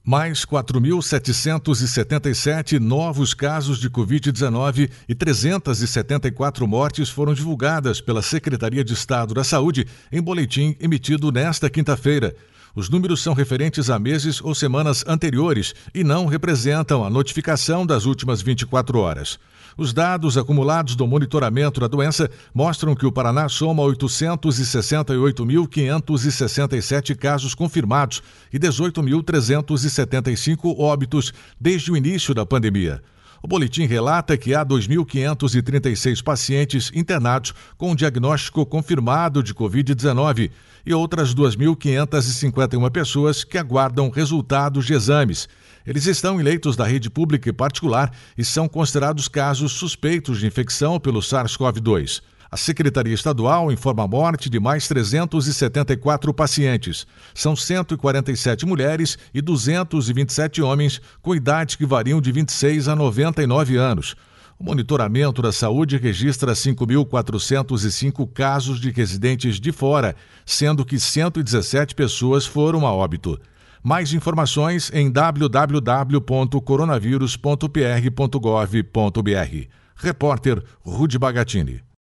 Mais 4.777 novos casos de Covid-19 e 374 mortes foram divulgadas pela Secretaria de Estado da Saúde em boletim emitido nesta quinta-feira. Os números são referentes a meses ou semanas anteriores e não representam a notificação das últimas 24 horas. Os dados acumulados do monitoramento da doença mostram que o Paraná soma 868.567 casos confirmados e 18.375 óbitos desde o início da pandemia. O boletim relata que há 2.536 pacientes internados com diagnóstico confirmado de Covid-19 e outras 2.551 pessoas que aguardam resultados de exames. Eles estão em leitos da rede pública e particular e são considerados casos suspeitos de infecção pelo SARS-CoV-2. A Secretaria Estadual informa a morte de mais 374 pacientes. São 147 mulheres e 227 homens com idades que variam de 26 a 99 anos. O monitoramento da saúde registra 5.405 casos de residentes de fora, sendo que 117 pessoas foram a óbito. Mais informações em www.coronavírus.pr.gov.br. Repórter Rudy Bagatini.